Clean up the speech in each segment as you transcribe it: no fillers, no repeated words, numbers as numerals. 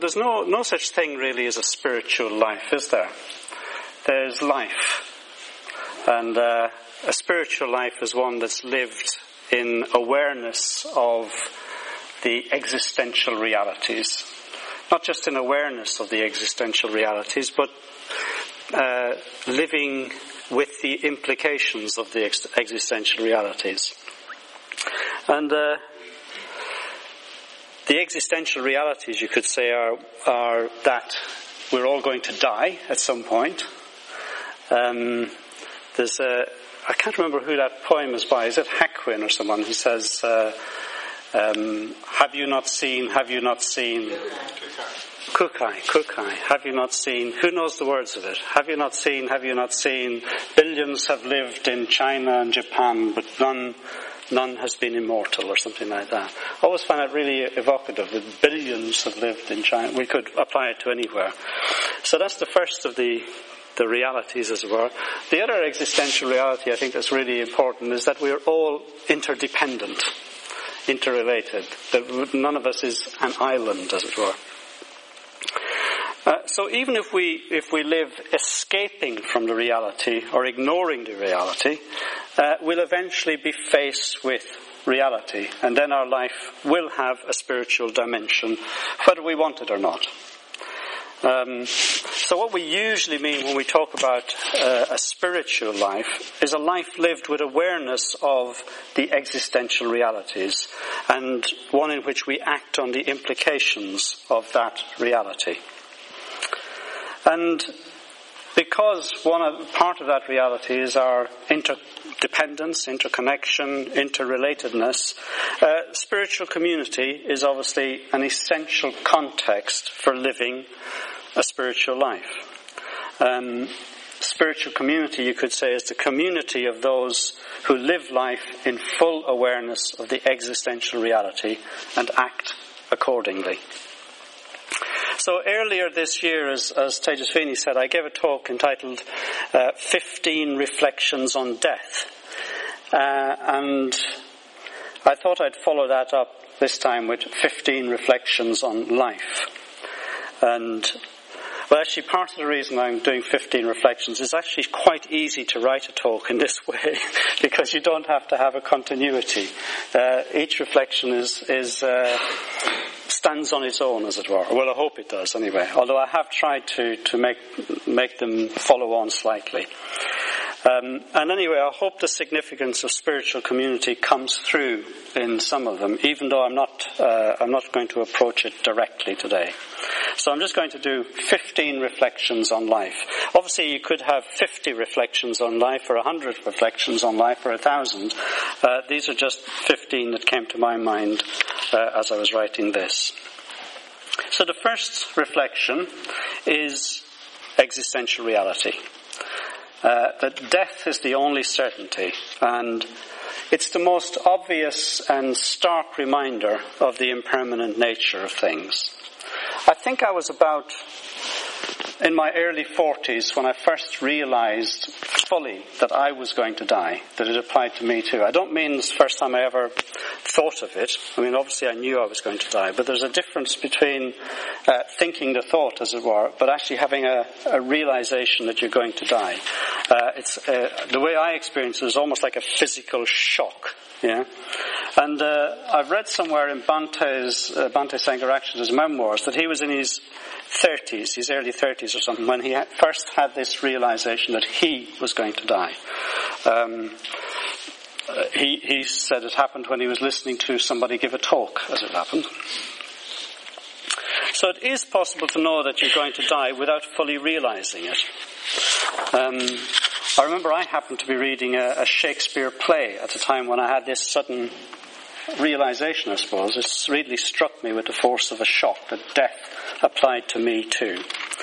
There's no such thing really as a spiritual life, is there? There's life. And a spiritual life is one that's lived in awareness of the existential realities. Not just in awareness of the existential realities, but living with the implications of the existential realities. And the existential realities, you could say, are that we're all going to die at some point. I can't remember who that poem is by. Is it Hakwin or someone who says, have you not seen, Kukai, have you not seen, who knows the words of it? Have you not seen, billions have lived in China and Japan, but none has been immortal, or something like that. I always find that really evocative, that billions have lived in China. We could apply it to anywhere. So that's the first of the realities, as it were. The other existential reality I think that's really important is that we are all interdependent, interrelated. That none of us is an island, as it were. So even if we live escaping from the reality or ignoring the reality, we'll eventually be faced with reality, and then our life will have a spiritual dimension, whether we want it or not. So what we usually mean when we talk about a spiritual life is a life lived with awareness of the existential realities, and one in which we act on the implications of that reality. And because part of that reality is our interdependence, interconnection, interrelatedness, spiritual community is obviously an essential context for living a spiritual life. Spiritual community, you could say, is the community of those who live life in full awareness of the existential reality and act accordingly. So earlier this year, as Tejasvini said, I gave a talk entitled 15 Reflections on Death. And I thought I'd follow that up this time with 15 Reflections on Life. And well, actually, part of the reason I'm doing 15 reflections is actually quite easy to write a talk in this way because you don't have to have a continuity. Each reflection stands on its own, as it were. Well, I hope it does anyway, although I have tried to make them follow on slightly. And anyway, I hope the significance of spiritual community comes through in some of them, even though I'm not going to approach it directly today. So I'm just going to do 15 reflections on life. Obviously, you could have 50 reflections on life, or 100 reflections on life, or 1,000. These are just 15 that came to my mind as I was writing this. So the first reflection is existential reality. That death is the only certainty, and it's the most obvious and stark reminder of the impermanent nature of things. I think I was about in my early 40s when I first realized fully that I was going to die, that it applied to me too. I don't mean it's the first time I ever thought of it. I mean, obviously I knew I was going to die, but there's a difference between thinking the thought, as it were, but actually having a realization that you're going to die. The way I experience it is almost like a physical shock. Yeah, and I've read somewhere in Bhante Sangharakshita's memoirs that he was in his 30s, his early 30s or something, when he first had this realization that he was going to die. He said it happened when he was listening to somebody give a talk, as it happened. So it is possible to know that you're going to die without fully realizing it. I remember I happened to be reading a Shakespeare play at a time when I had this sudden realization, I suppose. It really struck me with the force of a shock that death applied to me too.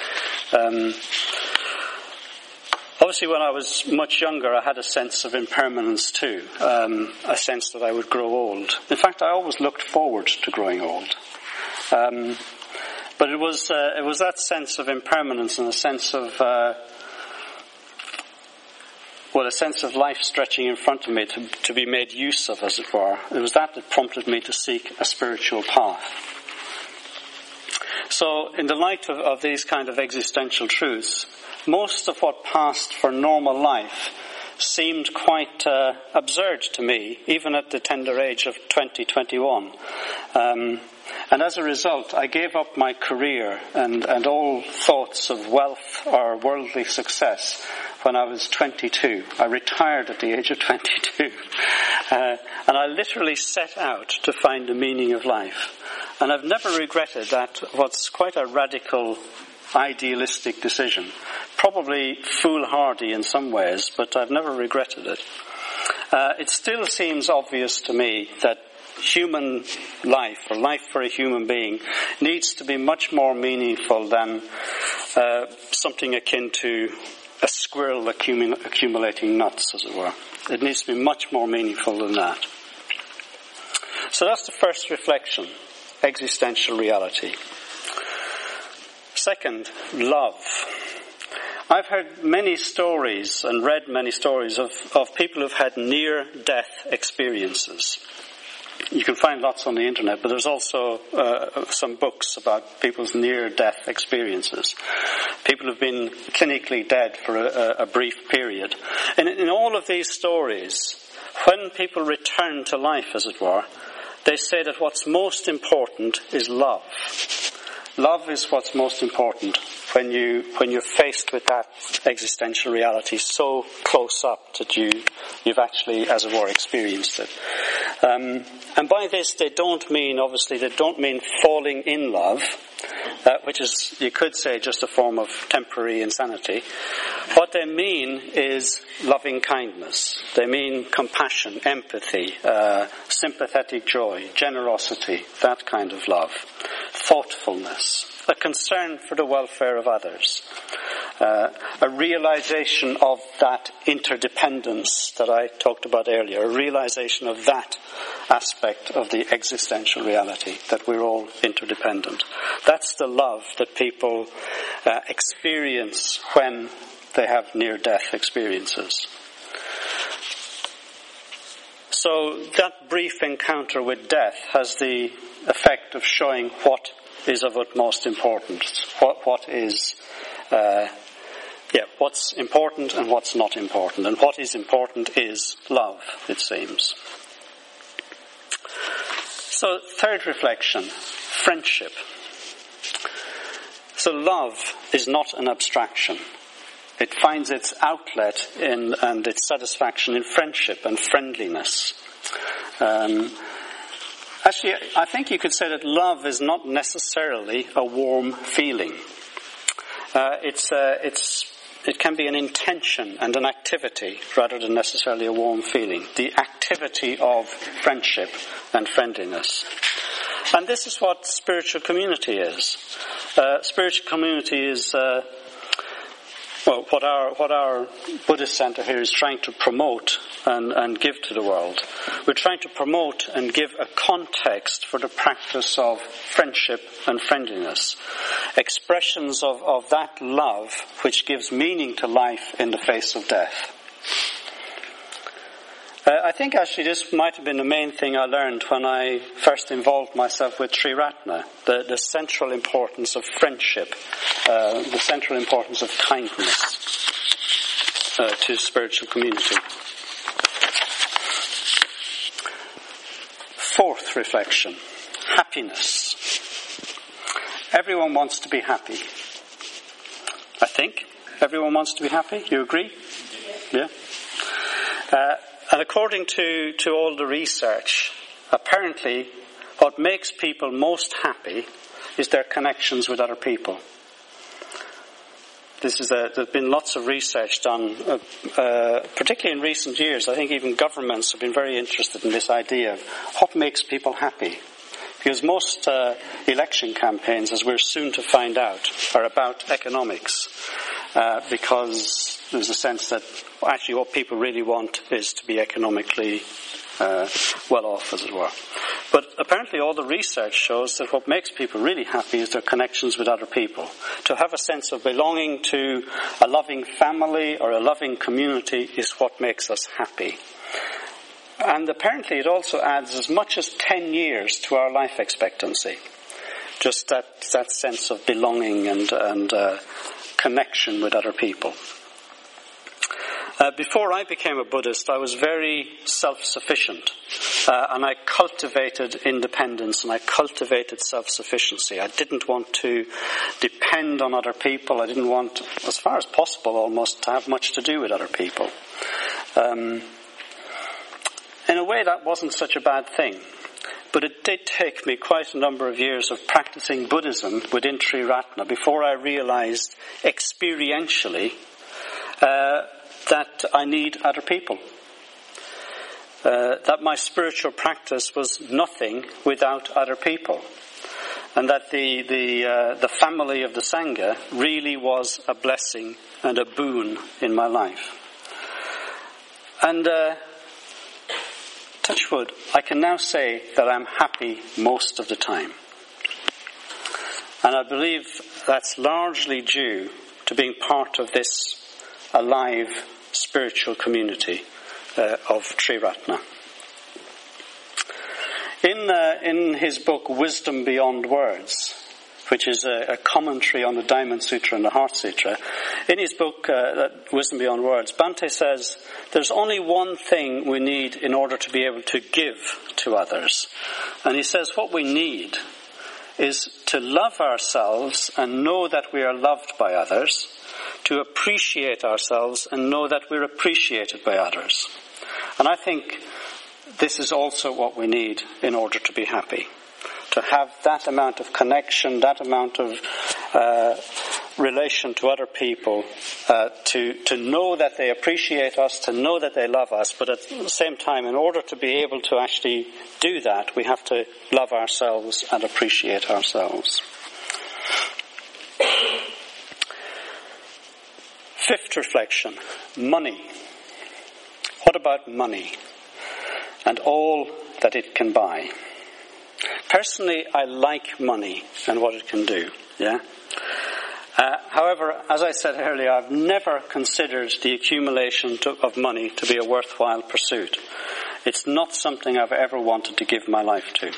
Obviously, when I was much younger, I had a sense of impermanence too, a sense that I would grow old. In fact, I always looked forward to growing old. But it was that sense of impermanence and a sense of a sense of life stretching in front of me to be made use of, as it were. It was that prompted me to seek a spiritual path. So in the light of these kind of existential truths, most of what passed for normal life seemed quite absurd to me, even at the tender age of 21. And as a result, I gave up my career and all thoughts of wealth or worldly success when I was 22. I retired at the age of 22. And I literally set out to find the meaning of life. And I've never regretted that, what's quite a radical, idealistic decision. Probably foolhardy in some ways, but I've never regretted it. It still seems obvious to me that human life, or life for a human being, needs to be much more meaningful than something akin to a squirrel accumulating nuts, as it were. It needs to be much more meaningful than that. So that's the first reflection, existential reality. Second, love. I've heard many stories and read many stories of people who've had near-death experiences. You can find lots on the internet, but there's also some books about people's near-death experiences. People who've been clinically dead for a brief period. And in all of these stories, when people return to life, as it were, they say that what's most important is love. Love is what's most important when you're faced with that existential reality so close up that you've actually, as it were, experienced it. And by this, they don't mean falling in love, which is, you could say, just a form of temporary insanity. What they mean is loving kindness. They mean compassion, empathy, sympathetic joy, generosity, that kind of love, thoughtfulness, a concern for the welfare of others, a realization of that interdependence that I talked about earlier, a realization of that aspect of the existential reality, that we're all interdependent. That's the love that people experience when they have near-death experiences. So that brief encounter with death has the effect of showing what is of utmost importance, what's important and what's not important. And what is important is love, it seems. So, third reflection, friendship. So love is not an abstraction. It finds its outlet and its satisfaction in friendship and friendliness. Actually, I think you could say that love is not necessarily a warm feeling. It can be an intention and an activity rather than necessarily a warm feeling. The activity of friendship and friendliness. And this is what spiritual community is. Spiritual community is what our Buddhist Center here is trying to promote and give to the world. We're trying to promote and give a context for the practice of friendship and friendliness. Expressions of that love which gives meaning to life in the face of death. I think actually this might have been the main thing I learned when I first involved myself with Triratna, the central importance of friendship, the central importance of kindness to spiritual community. Fourth reflection, happiness. Everyone wants to be happy. I think everyone wants to be happy. You agree? Yeah. And according to all the research, apparently what makes people most happy is their connections with other people. There's been lots of research done, particularly in recent years. I think even governments have been very interested in this idea of what makes people happy. Because most election campaigns, as we're soon to find out, are about economics. Because there's a sense that actually what people really want is to be economically well off, as it were. But apparently all the research shows that what makes people really happy is their connections with other people. To have a sense of belonging to a loving family or a loving community is what makes us happy. And apparently it also adds as much as 10 years to our life expectancy. Just that sense of belonging and connection with other people. Before I became a Buddhist, I was very self-sufficient, and I cultivated independence and I cultivated self-sufficiency. I didn't want to depend on other people. I didn't want, as far as possible almost, to have much to do with other people. In a way, that wasn't such a bad thing. But it did take me quite a number of years of practicing Buddhism within Triratna before I realized experientially that I need other people. That my spiritual practice was nothing without other people. And that the family of the Sangha really was a blessing and a boon in my life. And touch wood, I can now say that I'm happy most of the time. And I believe that's largely due to being part of this alive spiritual community of Triratna. In his book Wisdom Beyond Words, which is a commentary on the Diamond Sutra and the Heart Sutra, in his book Wisdom Beyond Words, Bhante says there's only one thing we need in order to be able to give to others. And he says what we need is to love ourselves and know that we are loved by others, to appreciate ourselves and know that we're appreciated by others. And I think this is also what we need in order to be happy. To have that amount of connection, that amount of relation to other people, to know that they appreciate us, to know that they love us, but at the same time, in order to be able to actually do that, we have to love ourselves and appreciate ourselves. Fifth reflection, money. What about money and all that it can buy? Personally, I like money and what it can do. Yeah. However, as I said earlier, I've never considered the accumulation of money to be a worthwhile pursuit. It's not something I've ever wanted to give my life to.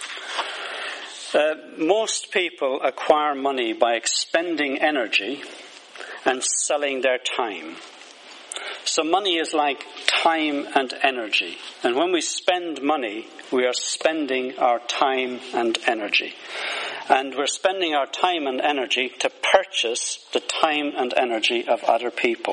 Most people acquire money by expending energy and selling their time. So money is like time and energy. And when we spend money, we are spending our time and energy. And we're spending our time and energy to purchase the time and energy of other people.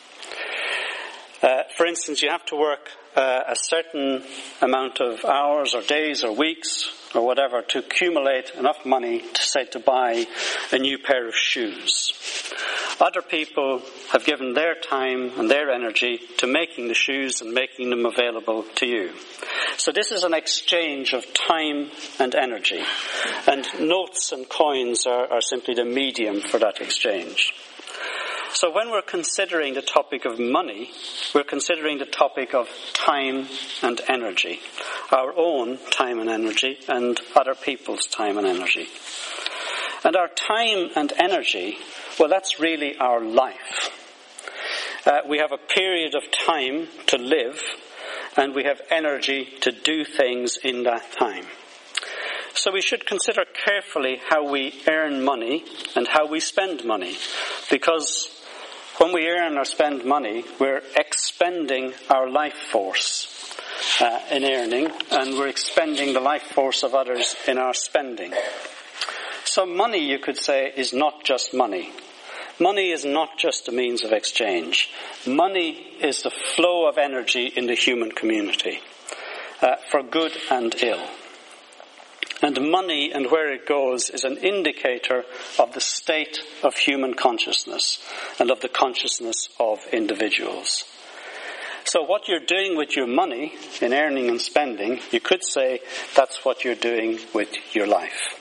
For instance, you have to work a certain amount of hours or days or weeks or whatever to accumulate enough money to buy a new pair of shoes. Other people have given their time and their energy to making the shoes and making them available to you. So this is an exchange of time and energy. And notes and coins are simply the medium for that exchange. So when we're considering the topic of money, we're considering the topic of time and energy. Our own time and energy and other people's time and energy. And our time and energy, well, that's really our life. We have a period of time to live, and we have energy to do things in that time. So we should consider carefully how we earn money and how we spend money, because when we earn or spend money, we're expending our life force in earning, and we're expending the life force of others in our spending. So money, you could say, is not just money. Money is not just a means of exchange. Money is the flow of energy in the human community, for good and ill. And money and where it goes is an indicator of the state of human consciousness and of the consciousness of individuals. So what you're doing with your money in earning and spending, you could say that's what you're doing with your life.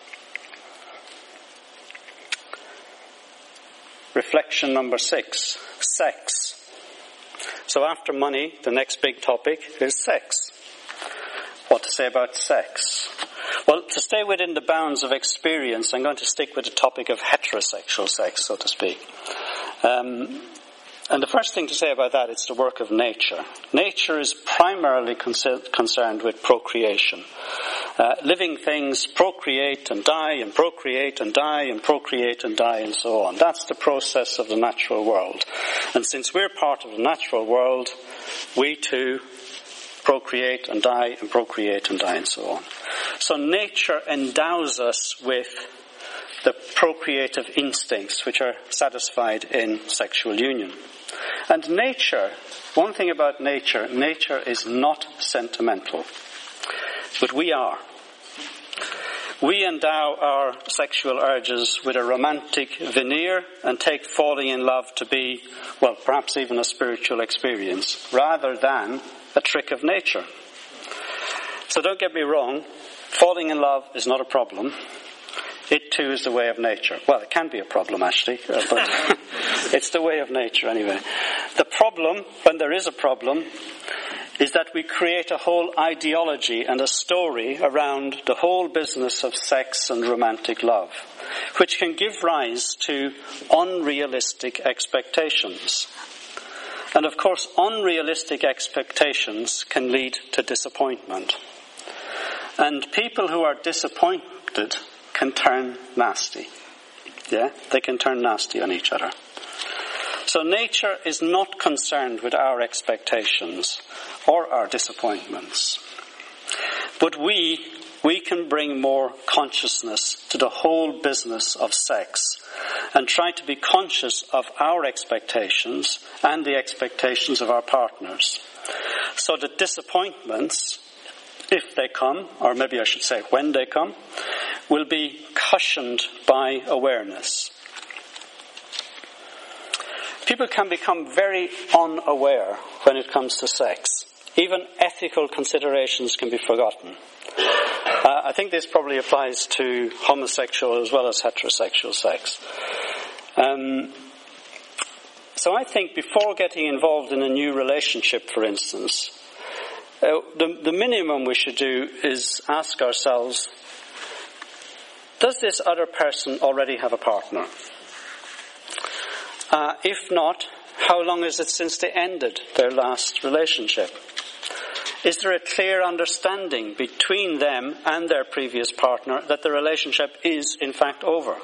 Reflection number 6, sex. So after money, the next big topic is sex. What to say about sex? Well, to stay within the bounds of experience, I'm going to stick with the topic of heterosexual sex, so to speak. And the first thing to say about that, it's the work of nature. Nature is primarily concerned with procreation. living things procreate and die and procreate and die and procreate and die and so on. That's the process of the natural world. And since we're part of the natural world, we too procreate and die and procreate and die and so on. So nature endows us with the procreative instincts which are satisfied in sexual union. And nature, one thing about nature is not sentimental. But we are. We endow our sexual urges with a romantic veneer and take falling in love to be, well, perhaps even a spiritual experience, rather than a trick of nature. So don't get me wrong, falling in love is not a problem. It too is the way of nature. Well, it can be a problem actually, but it's the way of nature anyway. The problem, when there is a problem, is that we create a whole ideology and a story around the whole business of sex and romantic love, which can give rise to unrealistic expectations. And of course, unrealistic expectations can lead to disappointment. And people who are disappointed can turn nasty. Yeah, they can turn nasty on each other. So nature is not concerned with our expectations or our disappointments. But we can bring more consciousness to the whole business of sex and try to be conscious of our expectations and the expectations of our partners. So that disappointments, if they come, or maybe I should say when they come, will be cushioned by awareness. People can become very unaware when it comes to sex. Even ethical considerations can be forgotten. I think this probably applies to homosexual as well as heterosexual sex. So I think before getting involved in a new relationship, for instance, the minimum we should do is ask ourselves, does this other person already have a partner? If not, how long is it since they ended their last relationship? Is there a clear understanding between them and their previous partner that the relationship is in fact over?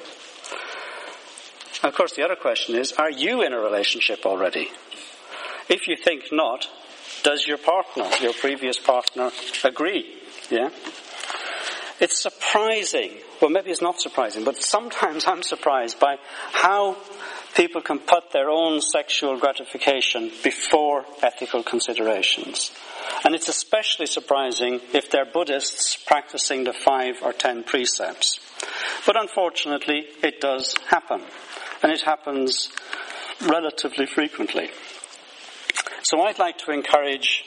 Of course, the other question is, are you in a relationship already? If you think not, does your partner, your previous partner, agree? Yeah? It's surprising, well maybe it's not surprising, but sometimes I'm surprised by how people can put their own sexual gratification before ethical considerations. And it's especially surprising if they're Buddhists practicing the 5 or 10 precepts. But unfortunately, it does happen. And it happens relatively frequently. So I'd like to encourage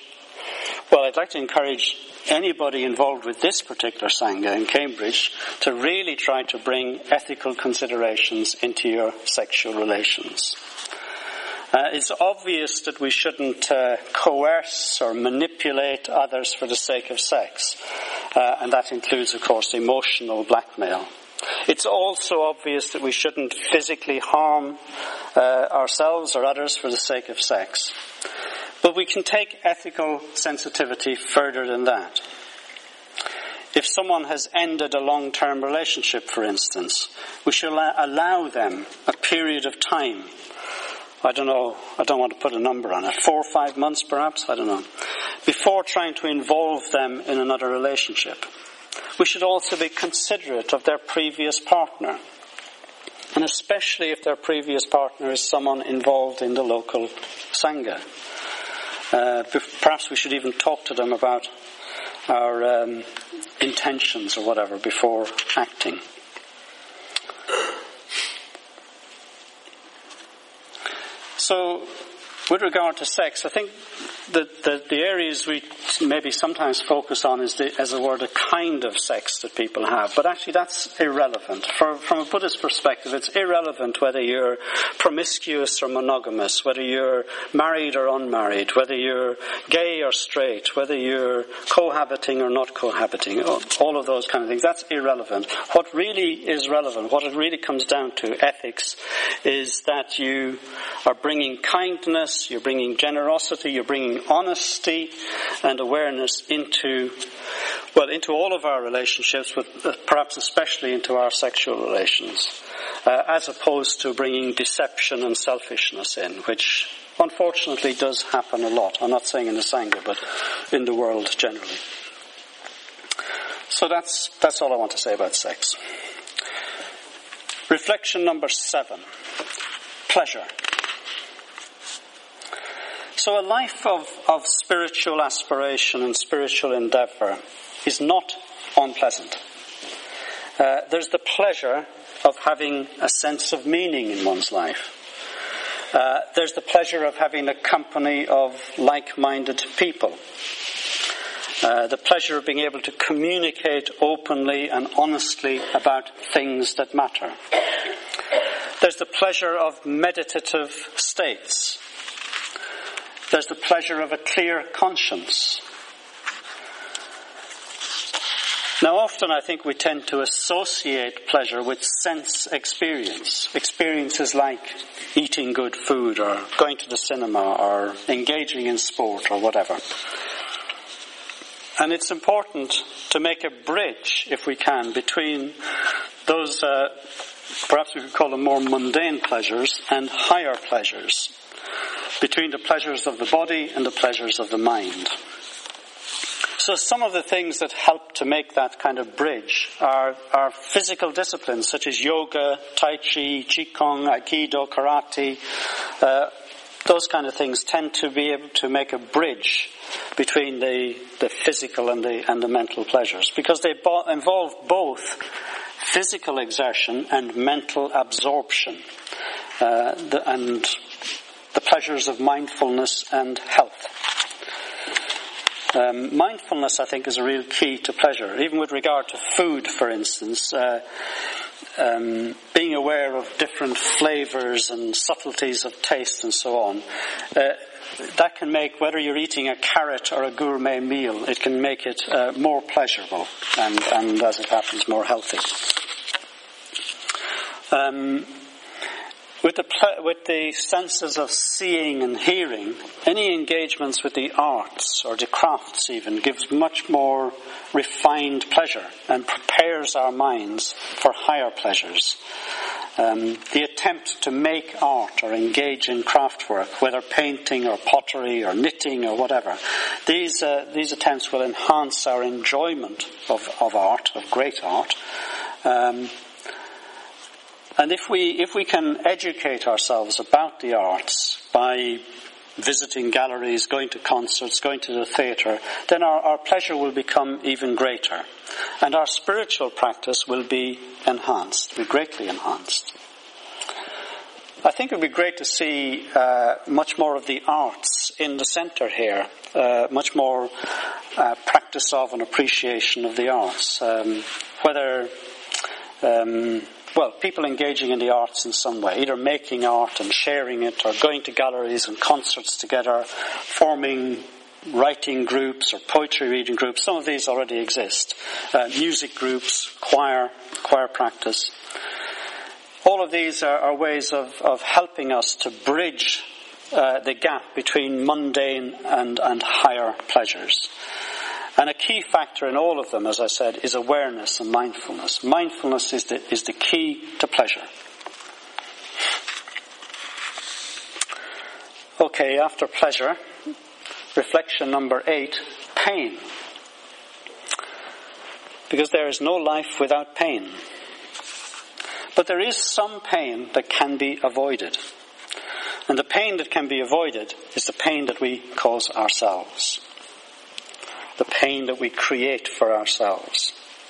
anybody involved with this particular Sangha in Cambridge to really try to bring ethical considerations into your sexual relations. It's obvious that we shouldn't coerce or manipulate others for the sake of sex. And that includes, of course, emotional blackmail. It's also obvious that we shouldn't physically harm ourselves or others for the sake of sex. But we can take ethical sensitivity further than that. If someone has ended a long-term relationship, for instance, we should allow them a period of time. I don't know, I don't want to put a number on it. 4 or 5 months perhaps, I don't know. Before trying to involve them in another relationship. We should also be considerate of their previous partner. And especially if their previous partner is someone involved in the local Sangha. Perhaps we should even talk to them about our intentions or whatever before acting. So, with regard to sex, I think that the areas we maybe sometimes focus on is, as it were, the kind of sex that people have. But actually that's irrelevant. From a Buddhist perspective, it's irrelevant whether you're promiscuous or monogamous, whether you're married or unmarried, whether you're gay or straight, whether you're cohabiting or not cohabiting, all of those kind of things. That's irrelevant. What really is relevant, what it really comes down to, ethics, is that you are bringing kindness, you're bringing generosity, you're bringing honesty and awareness into well, into all of our relationships, but perhaps especially into our sexual relations, as opposed to bringing deception and selfishness in, which unfortunately does happen a lot. I'm not saying in the Sangha, but in the world generally. So that's all I want to say about sex. Reflection number 7. Pleasure. So a life of spiritual aspiration and spiritual endeavour is not unpleasant. There's the pleasure of having a sense of meaning in one's life. There's the pleasure of having a company of like-minded people. The pleasure of being able to communicate openly and honestly about things that matter. There's the pleasure of meditative states. There's the pleasure of a clear conscience. Now, often I think we tend to associate pleasure with sense experience. Experiences like eating good food or going to the cinema or engaging in sport or whatever. And it's important to make a bridge, if we can, between those, perhaps we could call them more mundane pleasures and higher pleasures. Between the pleasures of the body and the pleasures of the mind. So some of the things that help to make that kind of bridge are physical disciplines such as yoga, tai chi, qigong, aikido, karate. Those kind of things tend to be able to make a bridge between the physical and the mental pleasures, because they involve both physical exertion and mental absorption, and the pleasures of mindfulness and health. Mindfulness, I think, is a real key to pleasure. Even with regard to food, for instance, being aware of different flavours and subtleties of taste and so on, that can make, whether you're eating a carrot or a gourmet meal, it can make it more pleasurable and, as it happens, more healthy. With the senses of seeing and hearing, any engagements with the arts or the crafts even gives much more refined pleasure and prepares our minds for higher pleasures. The attempt to make art or engage in craft work, whether painting or pottery or knitting or whatever, these attempts will enhance our enjoyment of art, of great art. And if we can educate ourselves about the arts by visiting galleries, going to concerts, going to the theatre, then our pleasure will become even greater. And our spiritual practice will be enhanced, be greatly enhanced. I think it would be great to see much more of the arts in the centre here, much more practice of and appreciation of the arts. People engaging in the arts in some way, either making art and sharing it, or going to galleries and concerts together, forming writing groups or poetry reading groups. Some of these already exist. Music groups, choir practice. All of these are ways of helping us to bridge the gap between mundane and higher pleasures. And a key factor in all of them, as I said, is awareness and mindfulness. Mindfulness is the key to pleasure. Okay, after pleasure, reflection number 8, pain. Because there is no life without pain. But there is some pain that can be avoided. And the pain that can be avoided is the pain that we cause ourselves. The pain that we create for ourselves.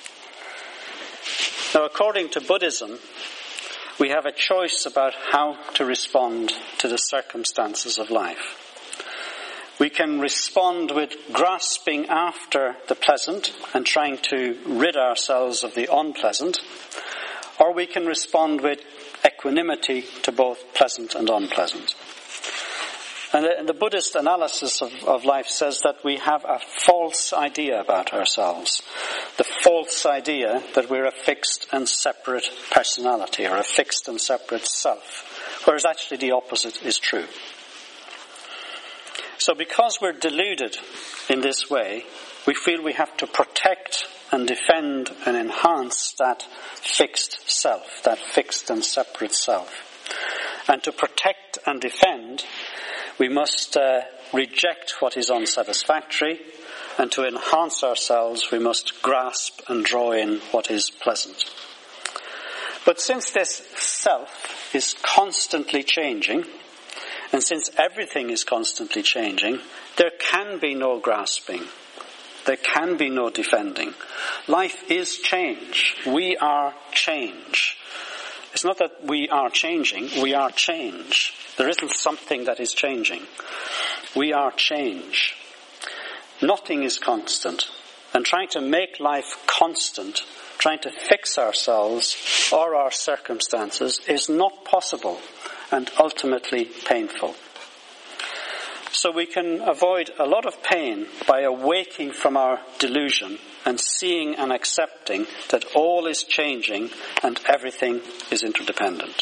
Now, according to Buddhism, we have a choice about how to respond to the circumstances of life. We can respond with grasping after the pleasant and trying to rid ourselves of the unpleasant, or we can respond with equanimity to both pleasant and unpleasant. And the Buddhist analysis of life says that we have a false idea about ourselves. The false idea that we're a fixed and separate personality or a fixed and separate self, whereas actually the opposite is true. So because we're deluded in this way, We feel we have to protect and defend and enhance that fixed self, that fixed and separate self. And to protect and defend, we must reject what is unsatisfactory, and to enhance ourselves, we must grasp and draw in what is pleasant. But since this self is constantly changing, and since everything is constantly changing, there can be no grasping. There can be no defending. Life is change. We are change. It's not that we are changing, we are change. There isn't something that is changing. We are change. Nothing is constant. And trying to make life constant, trying to fix ourselves or our circumstances is not possible and ultimately painful. So we can avoid a lot of pain by awaking from our delusion and seeing and accepting that all is changing and everything is interdependent.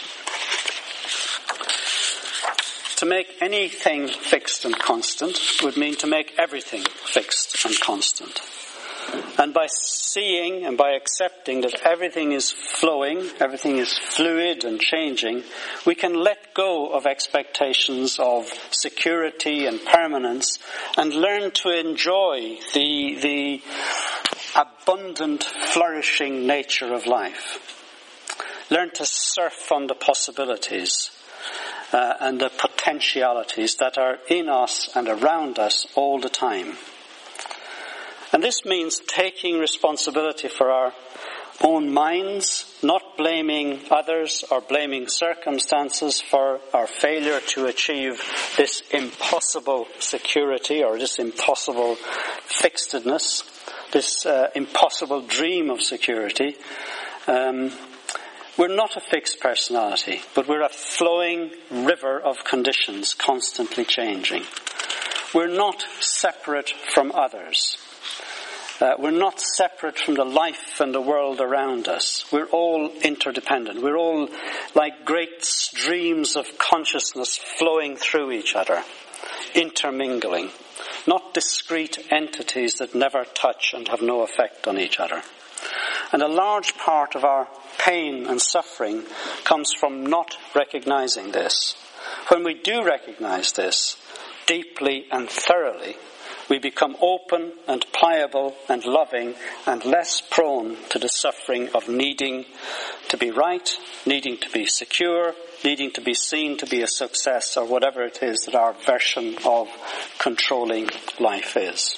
To make anything fixed and constant would mean to make everything fixed and constant. And by seeing and by accepting that everything is flowing, everything is fluid and changing, we can let go of expectations of security and permanence and learn to enjoy the abundant, flourishing nature of life. Learn to surf on the possibilities and the potentialities that are in us and around us all the time. And this means taking responsibility for our own minds, not blaming others or blaming circumstances for our failure to achieve this impossible security or this impossible fixedness, this impossible dream of security. We're not a fixed personality, but we're a flowing river of conditions constantly changing. We're not separate from others. We're not separate from the life and the world around us. We're all interdependent. We're all like great streams of consciousness flowing through each other, intermingling, not discrete entities that never touch and have no effect on each other. And a large part of our pain and suffering comes from not recognizing this. When we do recognize this deeply and thoroughly, we become open and pliable and loving and less prone to the suffering of needing to be right, needing to be secure, needing to be seen to be a success, or whatever it is that our version of controlling life is.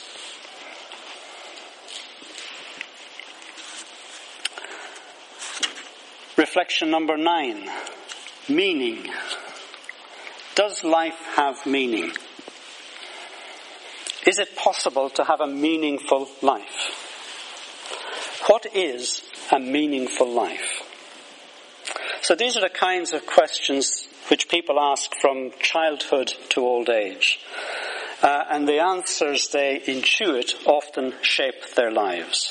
Reflection number 9. Meaning. Does life have meaning? Is it possible to have a meaningful life? What is a meaningful life? So these are the kinds of questions which people ask from childhood to old age. And the answers they intuit often shape their lives.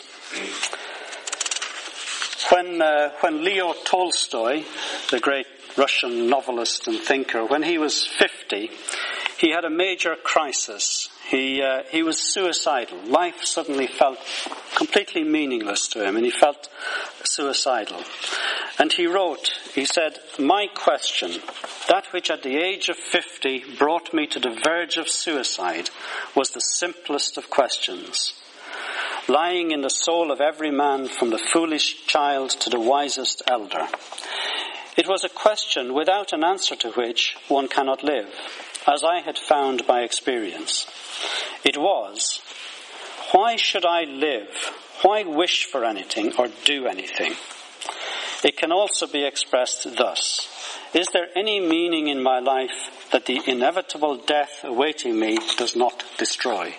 When Leo Tolstoy, the great Russian novelist and thinker, when he was 50, he had a major crisis. He was suicidal. Life suddenly felt completely meaningless to him, and he felt suicidal. And he wrote, he said, "My question, that which at the age of 50 brought me to the verge of suicide, was the simplest of questions. Lying in the soul of every man, from the foolish child to the wisest elder. It was a question without an answer to which one cannot live, as I had found by experience. It was, why should I live? Why wish for anything or do anything? It can also be expressed thus. Is there any meaning in my life that the inevitable death awaiting me does not destroy?"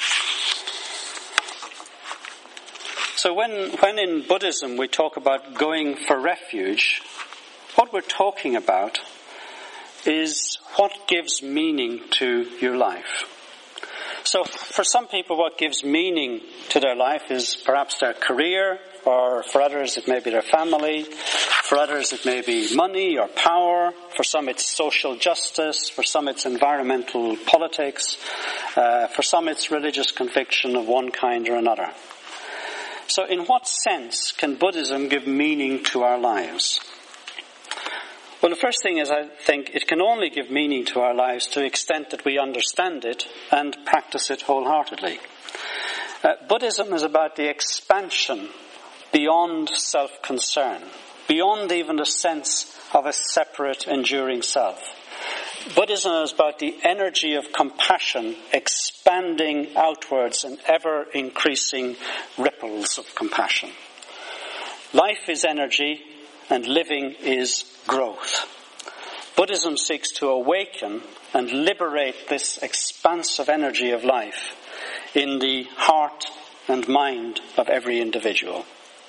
So when in Buddhism we talk about going for refuge, what we're talking about is what gives meaning to your life. So for some people what gives meaning to their life is perhaps their career, or for others it may be their family. For others it may be money or power. For some it's social justice. For some it's environmental politics. For some it's religious conviction of one kind or another. So in what sense can Buddhism give meaning to our lives? Well, the first thing is I think it can only give meaning to our lives to the extent that we understand it and practice it wholeheartedly. Buddhism is about the expansion beyond self-concern, beyond even the sense of a separate, enduring self. Buddhism is about the energy of compassion expanding outwards in ever-increasing ripples of compassion. Life is energy and living is growth. Buddhism seeks to awaken and liberate this expansive energy of life in the heart and mind of every individual.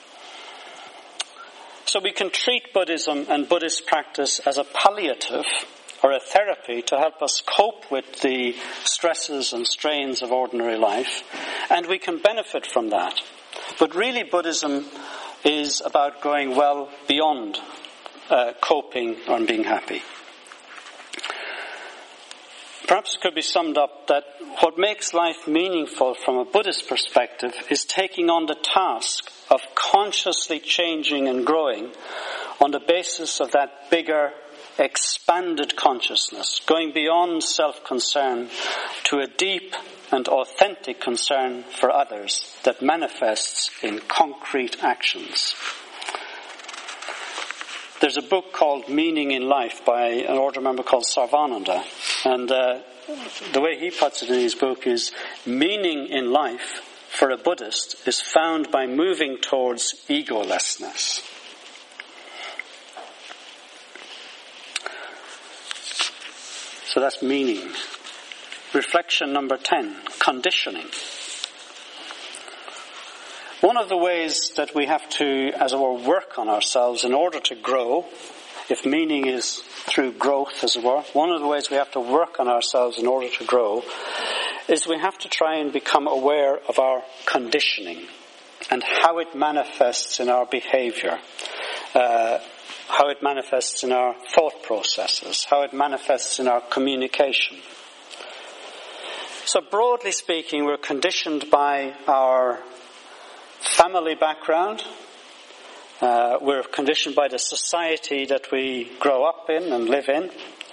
So we can treat Buddhism and Buddhist practice as a palliative or a therapy to help us cope with the stresses and strains of ordinary life, and we can benefit from that. But really Buddhism is about going well beyond coping and being happy. Perhaps it could be summed up that what makes life meaningful from a Buddhist perspective is taking on the task of consciously changing and growing on the basis of that bigger, expanded consciousness, going beyond self-concern to a deep and authentic concern for others that manifests in concrete actions. There's a book called Meaning in Life by an order member called Sarvananda, and the way he puts it in his book is meaning in life for a Buddhist is found by moving towards egolessness. So that's meaning. Reflection number 10, conditioning. One of the ways that we have to, as it were, work on ourselves in order to grow, if meaning is through growth, as it were, one of the ways we have to work on ourselves in order to grow is we have to try and become aware of our conditioning and how it manifests in our behavior, how it manifests in our thought processes, how it manifests in our communication. So broadly speaking, we're conditioned by our family background. We're conditioned by the society that we grow up in and live in.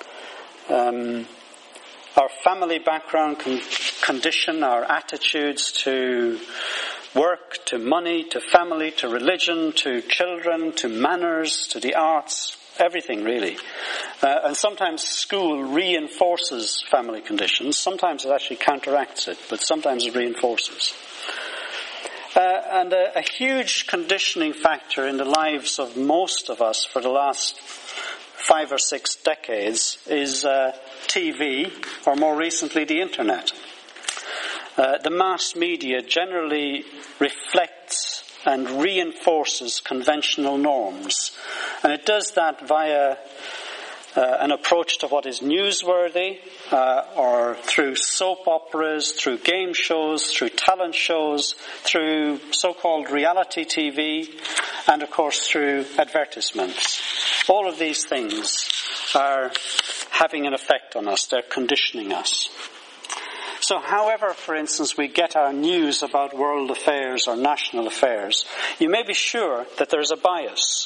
Our family background can condition our attitudes to work, to money, to family, to religion, to children, to manners, to the arts, everything really. And sometimes school reinforces family conditions. Sometimes it actually counteracts it, but sometimes it reinforces. And a huge conditioning factor in the lives of most of us for the last 5 or 6 decades is TV, or more recently the internet. The mass media generally reflects and reinforces conventional norms. And it does that via an approach to what is newsworthy, or through soap operas, through game shows, through talent shows, through so-called reality TV, and of course through advertisements. All of these things are having an effect on us. They're conditioning us. So however, for instance, we get our news about world affairs or national affairs, you may be sure that there's a bias.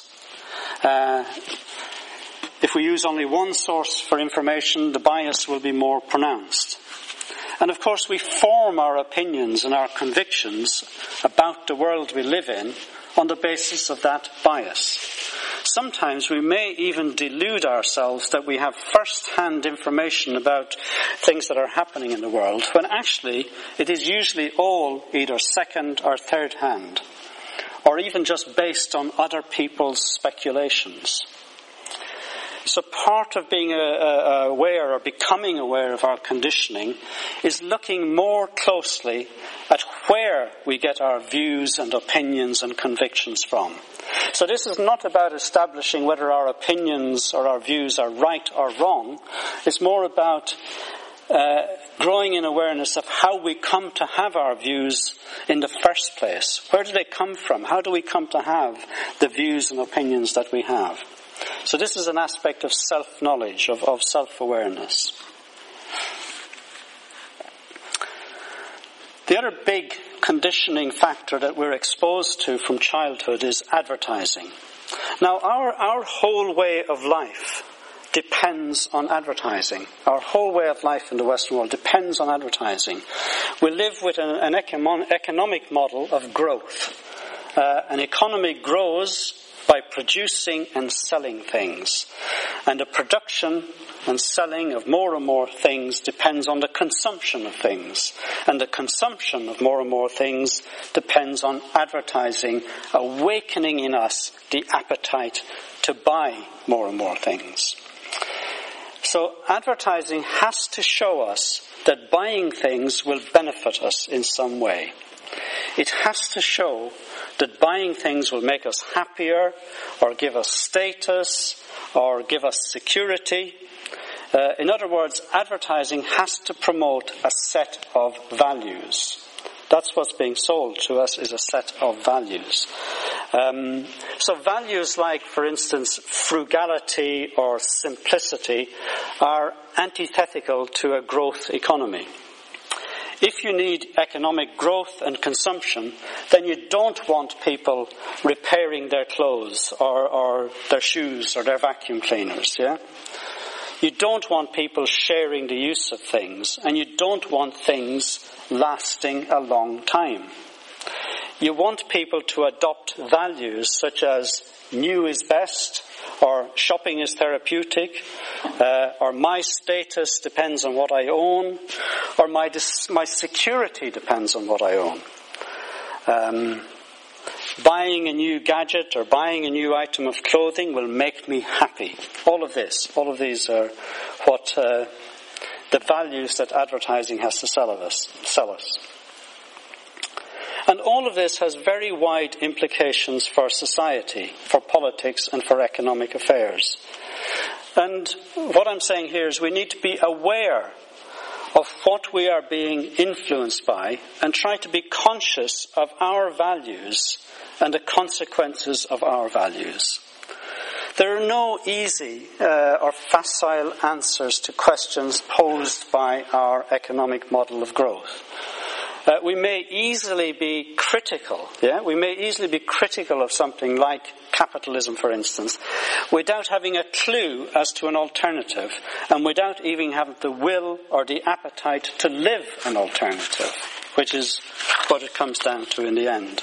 If we use only one source for information, the bias will be more pronounced. And of course, we form our opinions and our convictions about the world we live in on the basis of that bias. Sometimes we may even delude ourselves that we have first-hand information about things that are happening in the world, when actually it is usually all either second or third hand, or even just based on other people's speculations. So part of being aware or becoming aware of our conditioning is looking more closely at where we get our views and opinions and convictions from. So this is not about establishing whether our opinions or our views are right or wrong. It's more about growing in awareness of how we come to have our views in the first place. Where do they come from? How do we come to have the views and opinions that we have? So this is an aspect of self-knowledge, of self-awareness. The other big conditioning factor that we're exposed to from childhood is advertising. Now, our whole way of life depends on advertising. Our whole way of life in the Western world depends on advertising. We live with an economic model of growth. An economy grows by producing and selling things. And the production and selling of more and more things depends on the consumption of things. And the consumption of more and more things depends on advertising, awakening in us the appetite to buy more and more things. So advertising has to show us that buying things will benefit us in some way. It has to show that buying things will make us happier, or give us status, or give us security. In other words, advertising has to promote a set of values. That's what's being sold to us, is a set of values. So values like, for instance, frugality or simplicity are antithetical to a growth economy. If you need economic growth and consumption, then you don't want people repairing their clothes or their shoes or their vacuum cleaners, yeah? You don't want people sharing the use of things, and you don't want things lasting a long time. You want people to adopt values such as new is best, or shopping is therapeutic, or my status depends on what I own, or my security depends on what I own. Buying a new gadget or buying a new item of clothing will make me happy. All of these are what the values that advertising has to sell us. And all of this has very wide implications for society, for politics, and for economic affairs. And what I'm saying here is we need to be aware of what we are being influenced by and try to be conscious of our values and the consequences of our values. There are no easy or facile answers to questions posed by our economic model of growth. We may easily be critical, We may easily be critical of something like capitalism, for instance, without having a clue as to an alternative, and without even having the will or the appetite to live an alternative, which is what it comes down to in the end.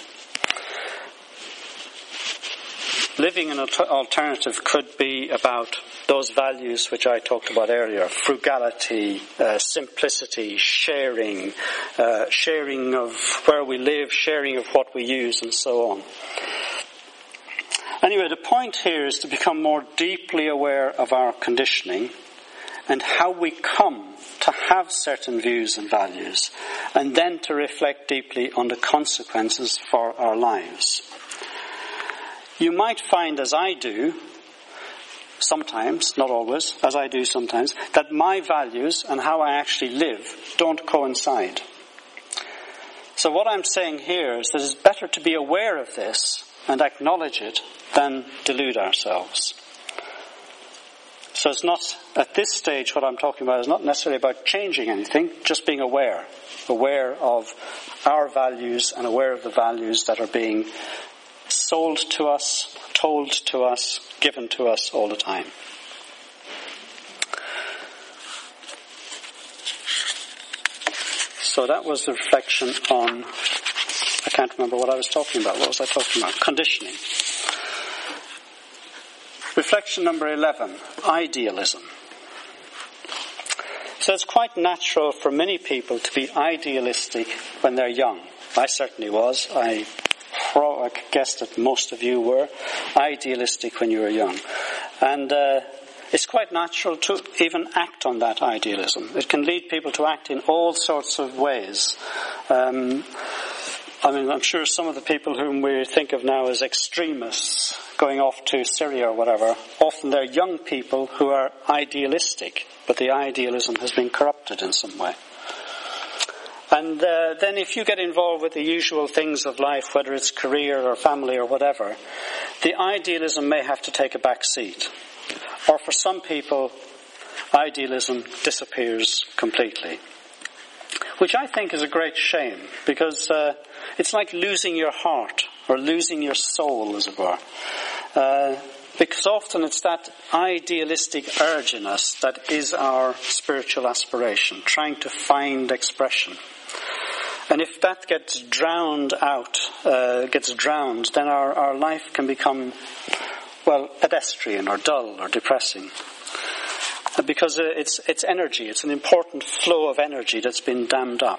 Living an alternative could be about those values which I talked about earlier: frugality, simplicity, sharing of where we live, sharing of what we use, and so on. Anyway, the point here is to become more deeply aware of our conditioning and how we come to have certain views and values, and then to reflect deeply on the consequences for our lives. You might find, as I do, sometimes, not always, as I do sometimes, that my values and how I actually live don't coincide. So what I'm saying here is that it's better to be aware of this and acknowledge it than delude ourselves. So it's not, at this stage, what I'm talking about is not necessarily about changing anything, just being aware of our values and aware of the values that are being sold to us, told to us, given to us all the time. So that was the reflection on, I can't remember what I was talking about. What was I talking about? Conditioning. Reflection number 11, idealism. So it's quite natural for many people to be idealistic when they're young. I certainly was. I guess that most of you were idealistic when you were young. And it's quite natural to even act on that idealism. It can lead people to act in all sorts of ways. I'm sure some of the people whom we think of now as extremists going off to Syria or whatever, often they're young people who are idealistic, but the idealism has been corrupted in some way. And then if you get involved with the usual things of life, whether it's career or family or whatever, the idealism may have to take a back seat. Or for some people, idealism disappears completely. Which I think is a great shame, because it's like losing your heart, or losing your soul, as it were. Because often it's that idealistic urge in us that is our spiritual aspiration, trying to find expression. And if that gets drowned, then our life can become, pedestrian or dull or depressing. Because it's energy, it's an important flow of energy that's been dammed up.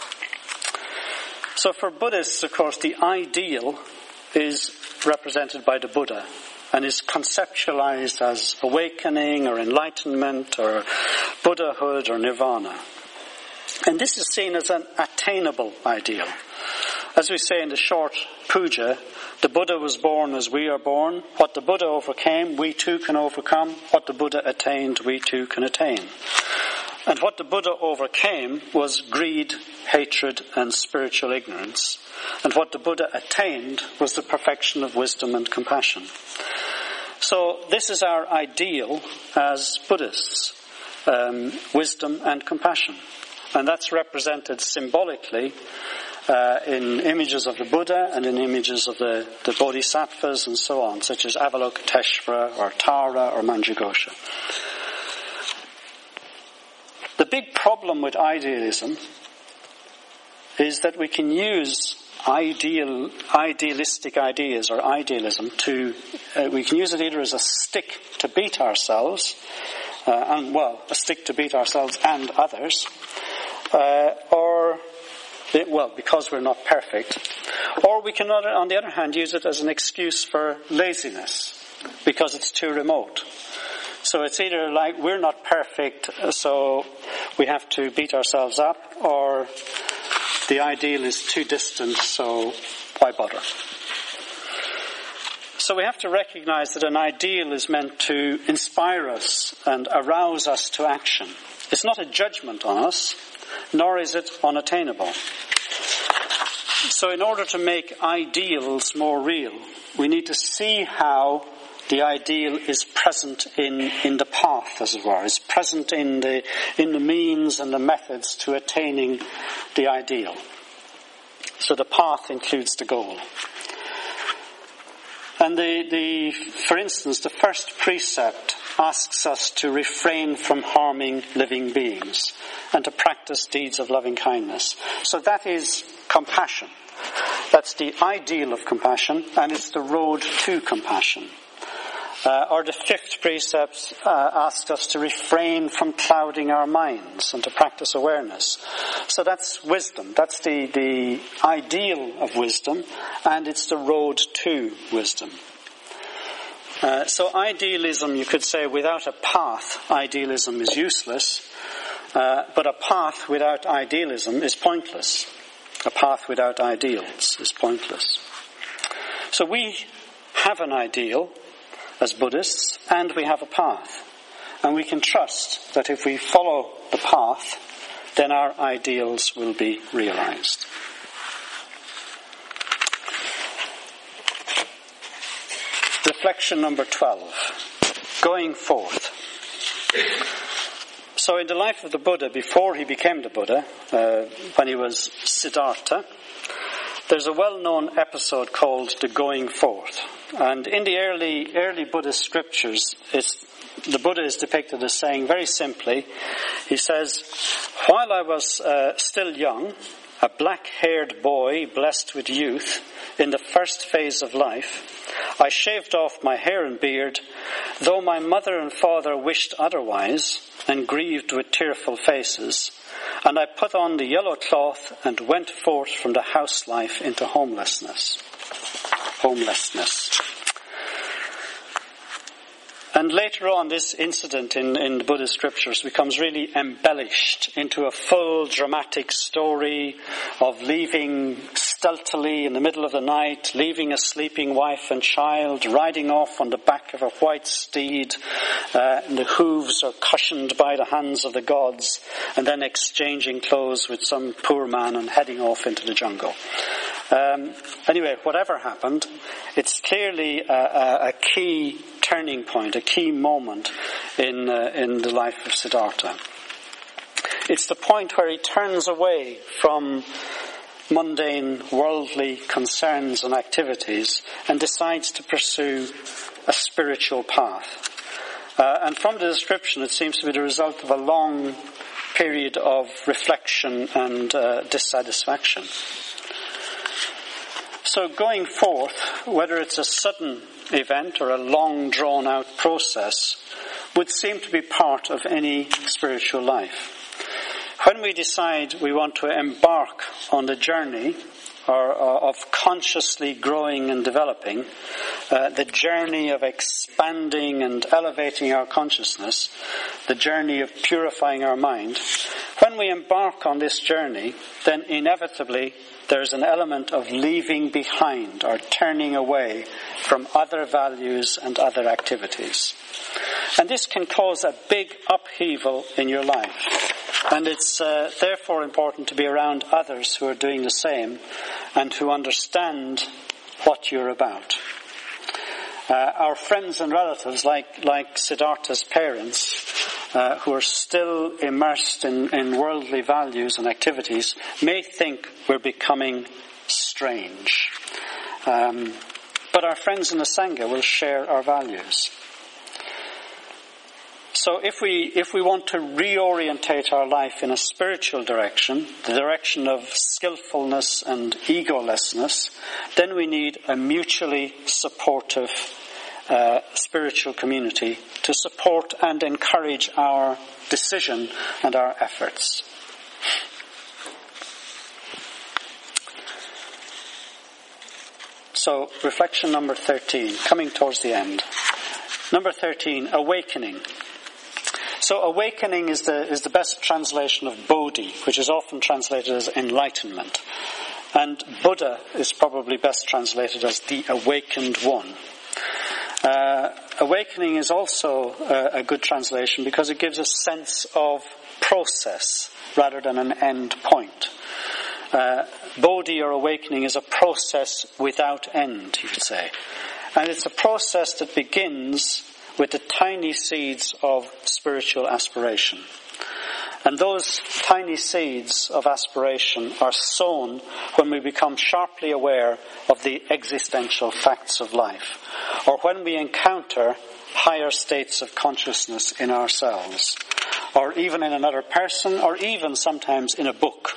So for Buddhists, of course, the ideal is represented by the Buddha and is conceptualized as awakening or enlightenment or Buddhahood or nirvana. And this is seen as an attainable ideal. As we say in the short puja, the Buddha was born as we are born. What the Buddha overcame, we too can overcome. What the Buddha attained, we too can attain. And what the Buddha overcame was greed, hatred, and spiritual ignorance. And what the Buddha attained was the perfection of wisdom and compassion. So this is our ideal as Buddhists, wisdom and compassion. And that's represented symbolically in images of the Buddha and in images of the Bodhisattvas and so on, such as Avalokiteshvara or Tara or Manjughosha. The big problem with idealism is that we can use idealistic ideas or idealism we can use it either as a stick to beat ourselves, a stick to beat ourselves and others, because we're not perfect. Or we can, on the other hand, use it as an excuse for laziness, because it's too remote. So it's either like we're not perfect, so we have to beat ourselves up, or the ideal is too distant, so why bother? So we have to recognize that an ideal is meant to inspire us and arouse us to action. It's not a judgment on us, nor is it unattainable. So in order to make ideals more real, we need to see how the ideal is present in the path, as it were, is present in the means and the methods to attaining the ideal. So the path includes the goal. And for instance, the first precept asks us to refrain from harming living beings and to practice deeds of loving kindness. So that is compassion. That's the ideal of compassion, and it's the road to compassion. Or the fifth precept asks us to refrain from clouding our minds and to practice awareness. So that's wisdom. That's the ideal of wisdom, and it's the road to wisdom. So idealism, you could say, without a path, idealism is useless. But a path without idealism is pointless. A path without ideals is pointless. So we have an ideal as Buddhists, and we have a path. And we can trust that if we follow the path, then our ideals will be realized. Reflection number 12. Going forth. So in the life of the Buddha, before he became the Buddha, when he was Siddhartha, there's a well-known episode called the going forth. And in the early Buddhist scriptures, the Buddha is depicted as saying very simply, he says, "While I was still young, a black-haired boy blessed with youth, in the first phase of life, I shaved off my hair and beard, though my mother and father wished otherwise, and grieved with tearful faces, and I put on the yellow cloth and went forth from the house life into homelessness. And later on, this incident in the Buddhist scriptures becomes really embellished into a full dramatic story of leaving stealthily in the middle of the night, leaving a sleeping wife and child, riding off on the back of a white steed, and the hooves are cushioned by the hands of the gods, and then exchanging clothes with some poor man and heading off into the jungle. Anyway, whatever happened, it's clearly a key turning point, a key moment in the life of Siddhartha. It's the point where he turns away from mundane worldly concerns and activities and decides to pursue a spiritual path. And from the description, it seems to be the result of a long period of reflection and dissatisfaction. So going forth, whether it's a sudden event or a long drawn out process, would seem to be part of any spiritual life. When we decide we want to embark on the journey of consciously growing and developing, the journey of expanding and elevating our consciousness, the journey of purifying our mind, when we embark on this journey, then inevitably there's an element of leaving behind or turning away from other values and other activities. And this can cause a big upheaval in your life. And it's therefore important to be around others who are doing the same and who understand what you're about. Our friends and relatives, like Siddhartha's parents, who are still immersed in worldly values and activities, may think we're becoming strange. But our friends in the Sangha will share our values. So if we want to reorientate our life in a spiritual direction, the direction of skillfulness and egolessness, then we need a mutually supportive spiritual community to support and encourage our decision and our efforts. So, reflection number 13, coming towards the end. Number 13, awakening. So awakening is the best translation of Bodhi, which is often translated as enlightenment. And Buddha is probably best translated as the awakened one. Awakening is also a good translation because it gives a sense of process rather than an end point. Bodhi or awakening is a process without end, you could say. And it's a process that begins with the tiny seeds of spiritual aspiration. And those tiny seeds of aspiration are sown when we become sharply aware of the existential facts of life, or when we encounter higher states of consciousness in ourselves, or even in another person, or even sometimes in a book.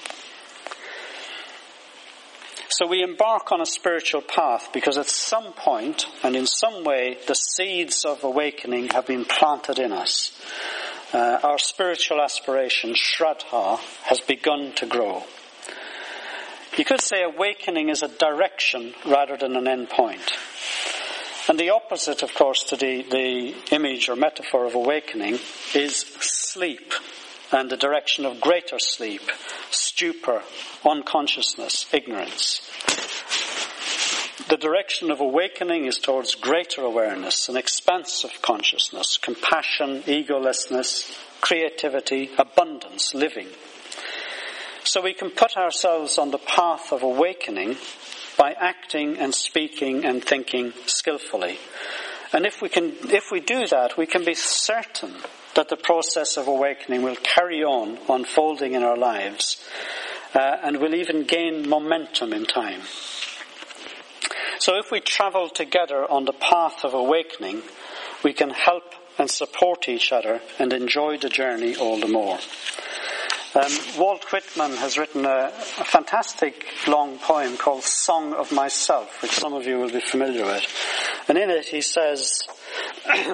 So we embark on a spiritual path because at some point and in some way the seeds of awakening have been planted in us. Our spiritual aspiration, Shraddha, has begun to grow. You could say awakening is a direction rather than an end point. And the opposite, of course, to the image or metaphor of awakening is sleep, and the direction of greater sleep, stupor, unconsciousness, ignorance. The direction of awakening is towards greater awareness, an expanse of consciousness, compassion, egolessness, creativity, abundance, living. So we can put ourselves on the path of awakening by acting and speaking and thinking skillfully. And if we do that, we can be certain that the process of awakening will carry on unfolding in our lives, and will even gain momentum in time. So if we travel together on the path of awakening, we can help and support each other and enjoy the journey all the more. Walt Whitman has written a fantastic long poem called Song of Myself, which some of you will be familiar with. And in it he says,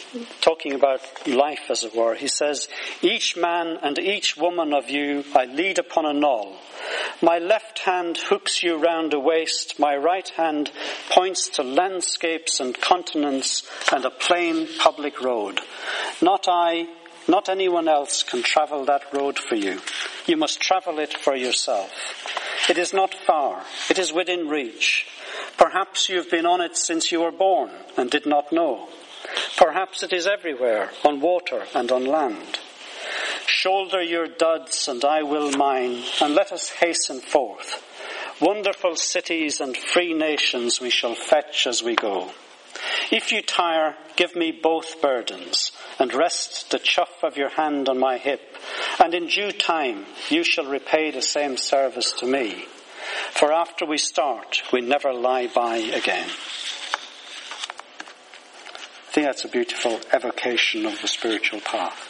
talking about life, as it were. He says, "Each man and each woman of you I lead upon a knoll. My left hand hooks you round the waist. My right hand points to landscapes and continents and a plain public road. Not I, not anyone else can travel that road for you. You must travel it for yourself. It is not far. It is within reach. Perhaps you have been on it since you were born and did not know. Perhaps it is everywhere, on water and on land. Shoulder your duds and I will mine, and let us hasten forth. Wonderful cities and free nations we shall fetch as we go. If you tire, give me both burdens, and rest the chuff of your hand on my hip, and in due time you shall repay the same service to me. For after we start, we never lie by again." I think that's a beautiful evocation of the spiritual path.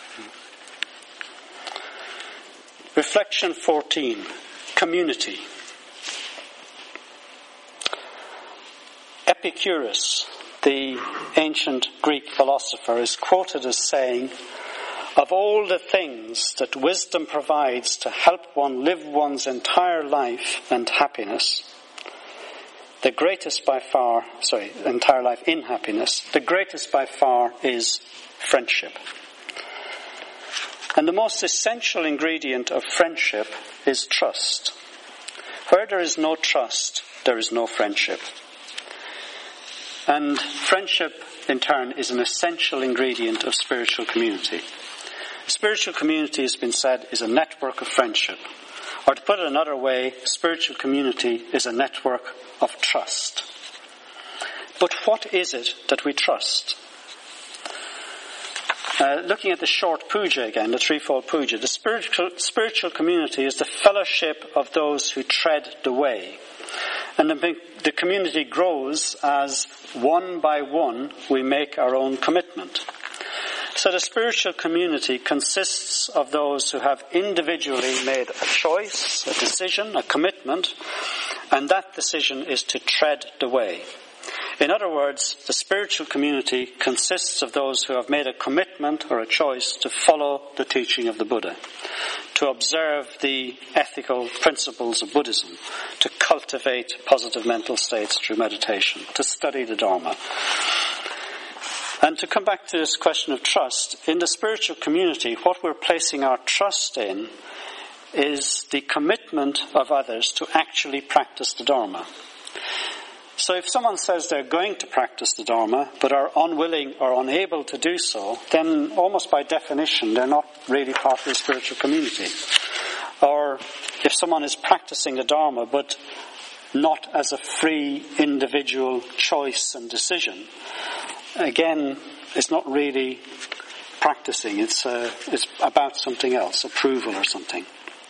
Reflection 14, community. Epicurus, the ancient Greek philosopher, is quoted as saying, "Of all the things that wisdom provides to help one live one's entire life and happiness, the greatest by far is friendship. And the most essential ingredient of friendship is trust. Where there is no trust, there is no friendship. And friendship, in turn, is an essential ingredient of spiritual community. Spiritual community, has been said, is a network of friendship. Or to put it another way, spiritual community is a network of trust. But what is it that we trust? Looking at the short puja again, the threefold puja, the spiritual community is the fellowship of those who tread the way. And the community grows as one by one we make our own commitment. So the spiritual community consists of those who have individually made a choice, a decision, a commitment, and that decision is to tread the way. In other words, the spiritual community consists of those who have made a commitment or a choice to follow the teaching of the Buddha, to observe the ethical principles of Buddhism, to cultivate positive mental states through meditation, to study the Dharma. And to come back to this question of trust, in the spiritual community, what we're placing our trust in is the commitment of others to actually practice the Dharma. So if someone says they're going to practice the Dharma, but are unwilling or unable to do so, then almost by definition, they're not really part of the spiritual community. Or if someone is practicing the Dharma, but not as a free individual choice and decision, again, it's not really practicing. It's about something else, approval or something.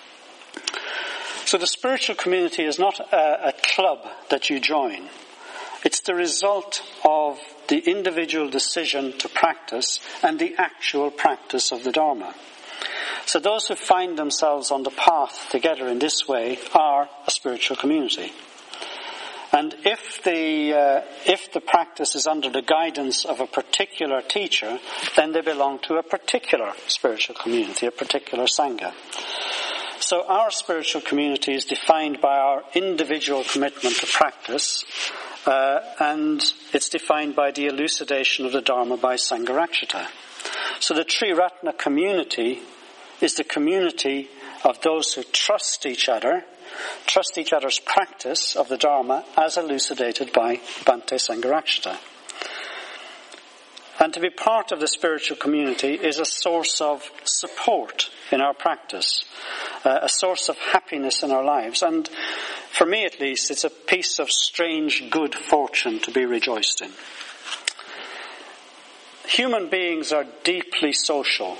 So the spiritual community is not a club that you join. It's the result of the individual decision to practice and the actual practice of the Dharma. So those who find themselves on the path together in this way are a spiritual community. And if the practice is under the guidance of a particular teacher, then they belong to a particular spiritual community, a particular Sangha. So our spiritual community is defined by our individual commitment to practice, and it's defined by the elucidation of the Dharma by Sangharakshita. So the Triratna community is the community of those who trust each other's practice of the Dharma as elucidated by Bhante Sangharakshita. And to be part of the spiritual community is a source of support in our practice, a source of happiness in our lives. And for me at least, it's a piece of strange good fortune to be rejoiced in. Human beings are deeply social.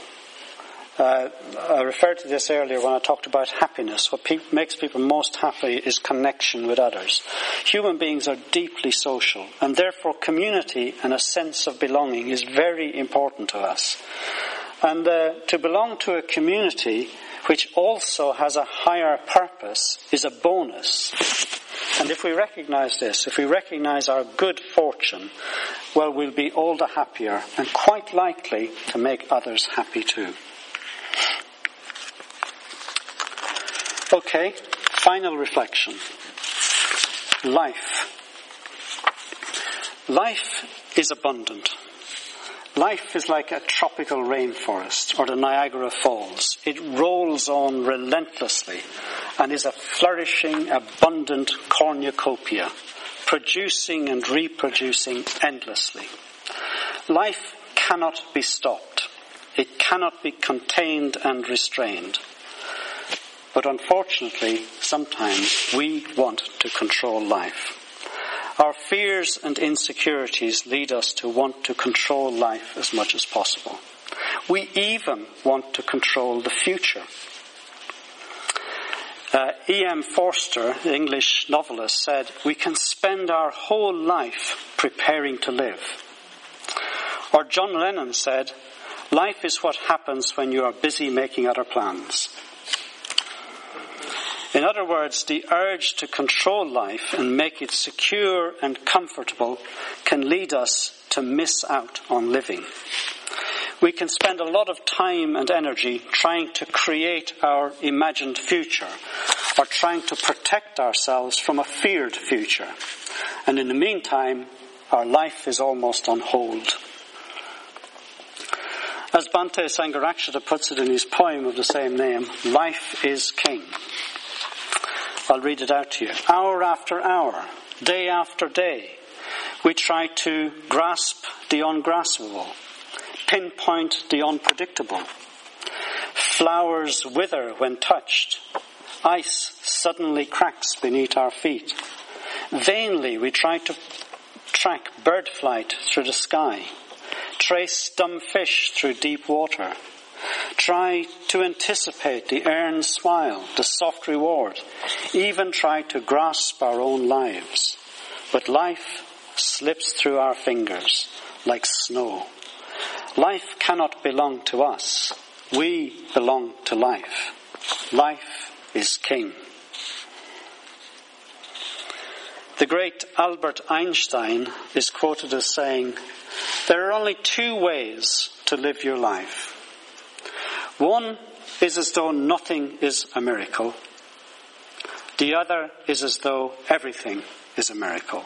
I referred to this earlier when I talked about happiness. What makes people most happy is connection with others. Human beings are deeply social, and therefore community and a sense of belonging is very important to us. And to belong to a community which also has a higher purpose is a bonus. And if we recognize this, if we recognize our good fortune, well, we'll be all the happier and quite likely to make others happy too. Okay, final reflection. Life. Life is abundant. Life is like a tropical rainforest or the Niagara Falls. It rolls on relentlessly and is a flourishing, abundant cornucopia, producing and reproducing endlessly. Life cannot be stopped. It cannot be contained and restrained. But unfortunately, sometimes we want to control life. Our fears and insecurities lead us to want to control life as much as possible. We even want to control the future. E.M. Forster, the English novelist, said, "We can spend our whole life preparing to live." Or John Lennon said, "Life is what happens when you are busy making other plans." In other words, the urge to control life and make it secure and comfortable can lead us to miss out on living. We can spend a lot of time and energy trying to create our imagined future or trying to protect ourselves from a feared future. And in the meantime, our life is almost on hold. As Bhante Sangharakshita puts it in his poem of the same name, life is king. I'll read it out to you. Hour after hour, day after day, we try to grasp the ungraspable, pinpoint the unpredictable. Flowers wither when touched. Ice suddenly cracks beneath our feet. Vainly we try to track bird flight through the sky, trace dumb fish through deep water, try to anticipate the earned smile, the soft reward, even try to grasp our own lives. But life slips through our fingers like snow. Life cannot belong to us. We belong to life. Life is king. The great Albert Einstein is quoted as saying, "There are only two ways to live your life. One is as though nothing is a miracle. The other is as though everything is a miracle."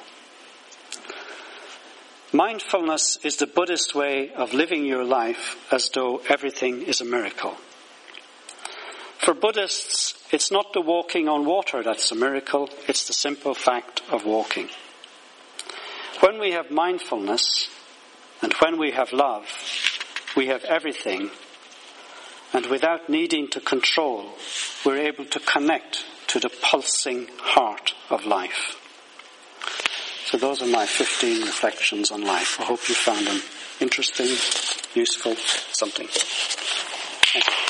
Mindfulness is the Buddhist way of living your life as though everything is a miracle. For Buddhists, it's not the walking on water that's a miracle, it's the simple fact of walking. When we have mindfulness and when we have love, we have everything. And without needing to control, we're able to connect to the pulsing heart of life. So those are my 15 reflections on life. I hope you found them interesting, useful, something. Thank you.